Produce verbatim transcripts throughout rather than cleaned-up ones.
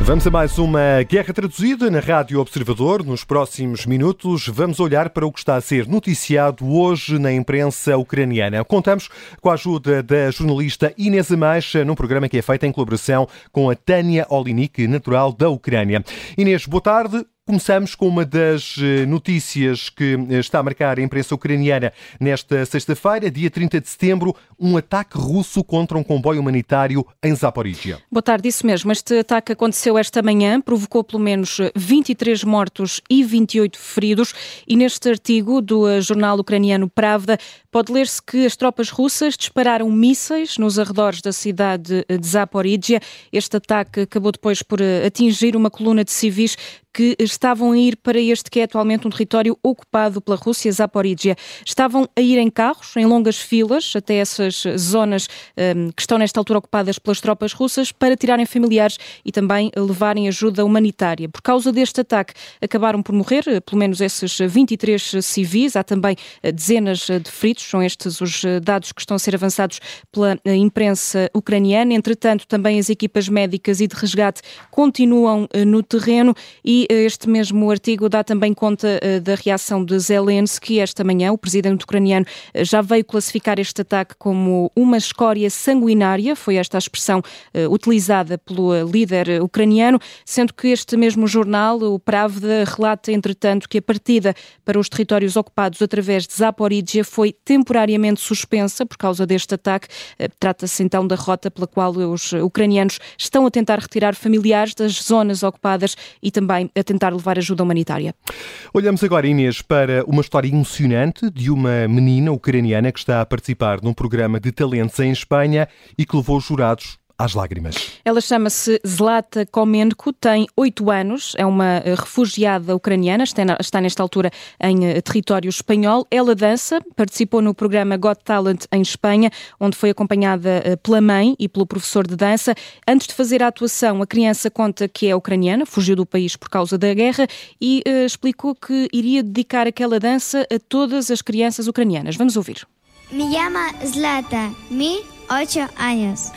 Vamos a mais uma Guerra Traduzida na Rádio Observador. Nos próximos minutos vamos olhar para o que está a ser noticiado hoje na imprensa ucraniana. Contamos com a ajuda da jornalista Inês Ameixa num programa que é feito em colaboração com a Tânia Olinik, natural da Ucrânia. Inês, boa tarde. Começamos com uma das notícias que está a marcar a imprensa ucraniana nesta sexta-feira, dia trinta de setembro, um ataque russo contra um comboio humanitário em Zaporíjia. Boa tarde, isso mesmo. Este ataque aconteceu esta manhã, provocou pelo menos vinte e três mortos e vinte e oito feridos, e neste artigo do jornal ucraniano Pravda pode ler-se que as tropas russas dispararam mísseis nos arredores da cidade de Zaporíjia. Este ataque acabou depois por atingir uma coluna de civis que estavam a ir para este que é atualmente um território ocupado pela Rússia, Zaporíjia. Estavam a ir em carros, em longas filas, até essas zonas um, que estão nesta altura ocupadas pelas tropas russas, para tirarem familiares e também levarem ajuda humanitária. Por causa deste ataque, acabaram por morrer pelo menos esses vinte e três civis. Há também dezenas de feridos, são estes os dados que estão a ser avançados pela imprensa ucraniana. Entretanto, também as equipas médicas e de resgate continuam no terreno e este mesmo artigo dá também conta uh, da reação de Zelensky. Esta manhã, o presidente ucraniano uh, já veio classificar este ataque como uma escória sanguinária, foi esta a expressão uh, utilizada pelo uh, líder ucraniano, sendo que este mesmo jornal, o Pravda, relata, entretanto, que a partida para os territórios ocupados através de Zaporíjia foi temporariamente suspensa por causa deste ataque. Uh, trata-se então da rota pela qual os ucranianos estão a tentar retirar familiares das zonas ocupadas e também a tentar levar ajuda humanitária. Olhamos agora, Inês, para uma história emocionante de uma menina ucraniana que está a participar num programa de talentos em Espanha e que levou os jurados às lágrimas. Ela chama-se Zlata Komenko, tem oito anos, é uma refugiada ucraniana, está nesta altura em território espanhol. Ela dança, participou no programa Got Talent em Espanha, onde foi acompanhada pela mãe e pelo professor de dança. Antes de fazer a atuação, a criança conta que é ucraniana, fugiu do país por causa da guerra e uh, explicou que iria dedicar aquela dança a todas as crianças ucranianas. Vamos ouvir. Me llama Zlata, mi ocho años.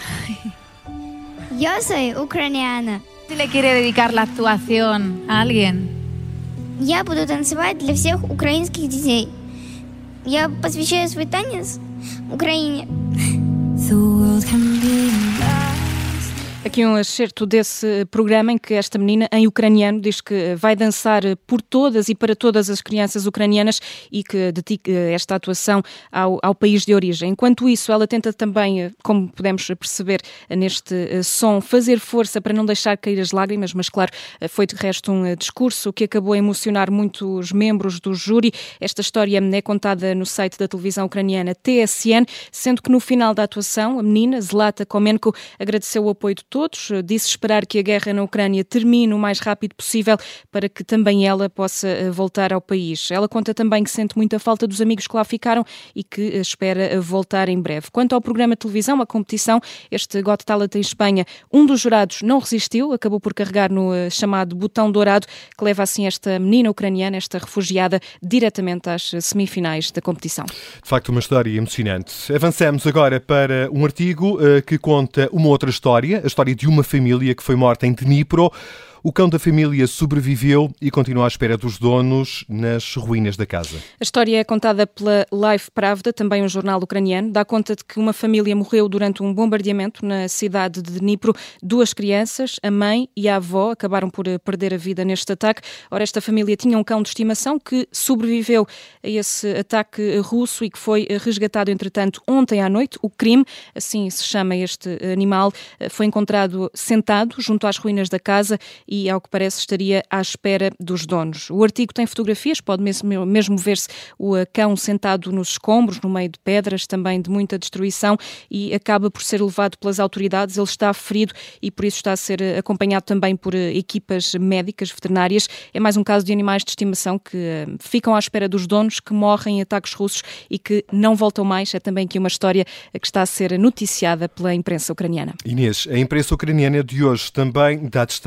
Yo soy ucraniana. ¿Tú le quieres dedicar la actuación a alguien? Я буду танцевать для всех украинских детей. Я посвящаю свой танец Украине. Aqui um excerto desse programa em que esta menina, em ucraniano, diz que vai dançar por todas e para todas as crianças ucranianas e que dedica esta atuação ao, ao país de origem. Enquanto isso, ela tenta também, como podemos perceber neste som, fazer força para não deixar cair as lágrimas, mas claro, foi de resto um discurso que acabou a emocionar muitos membros do júri. Esta história é contada no site da televisão ucraniana T S N, sendo que no final da atuação, a menina, Zlata Komenko, agradeceu o apoio de todos. Disse esperar que a guerra na Ucrânia termine o mais rápido possível para que também ela possa voltar ao país. Ela conta também que sente muita falta dos amigos que lá ficaram e que espera voltar em breve. Quanto ao programa de televisão, a competição, este Got Talent em Espanha, um dos jurados não resistiu, acabou por carregar no chamado botão dourado, que leva assim esta menina ucraniana, esta refugiada, diretamente às semifinais da competição. De facto, uma história emocionante. Avançamos agora para um artigo uh, que conta uma outra história, a história de uma família que foi morta em Dnipro. O cão da família sobreviveu e continua à espera dos donos nas ruínas da casa. A história é contada pela Live Pravda, também um jornal ucraniano. Dá conta de que uma família morreu durante um bombardeamento na cidade de Dnipro. Duas crianças, a mãe e a avó, acabaram por perder a vida neste ataque. Ora, esta família tinha um cão de estimação que sobreviveu a esse ataque russo e que foi resgatado, entretanto, ontem à noite. O Crime, assim se chama este animal, foi encontrado sentado junto às ruínas da casa e, ao que parece, estaria à espera dos donos. O artigo tem fotografias, pode mesmo, mesmo ver-se o cão sentado nos escombros, no meio de pedras, também de muita destruição, e acaba por ser levado pelas autoridades. Ele está ferido e, por isso, está a ser acompanhado também por equipas médicas, veterinárias. É mais um caso de animais de estimação que ficam à espera dos donos, que morrem em ataques russos e que não voltam mais. É também aqui uma história que está a ser noticiada pela imprensa ucraniana. Inês, a imprensa ucraniana de hoje também dá destaque às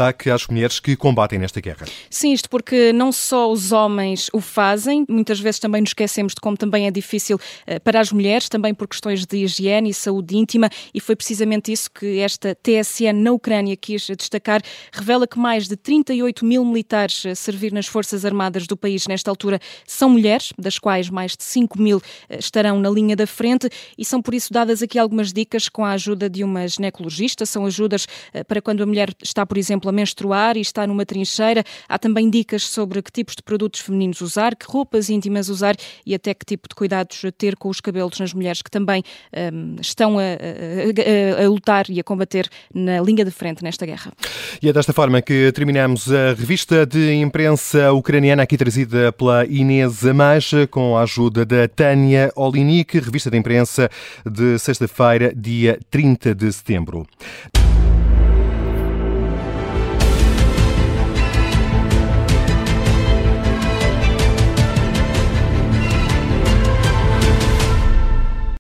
mulheres que combatem nesta guerra. Sim, isto porque não só os homens o fazem, muitas vezes também nos esquecemos de como também é difícil para as mulheres, também por questões de higiene e saúde íntima, e foi precisamente isso que esta T S N na Ucrânia quis destacar. Revela que mais de trinta e oito mil militares a servir nas Forças Armadas do país nesta altura são mulheres, das quais mais de cinco mil estarão na linha da frente, e são por isso dadas aqui algumas dicas com a ajuda de uma ginecologista. São ajudas para quando a mulher está, por exemplo, a menstruar e está numa trincheira. Há também dicas sobre que tipos de produtos femininos usar, que roupas íntimas usar e até que tipo de cuidados ter com os cabelos nas mulheres que também um, estão a, a, a, a lutar e a combater na linha de frente nesta guerra. E é desta forma que terminamos a revista de imprensa ucraniana, aqui trazida pela Inês Amage, com a ajuda da Tânia Olinik, revista de imprensa de sexta-feira, dia trinta de setembro.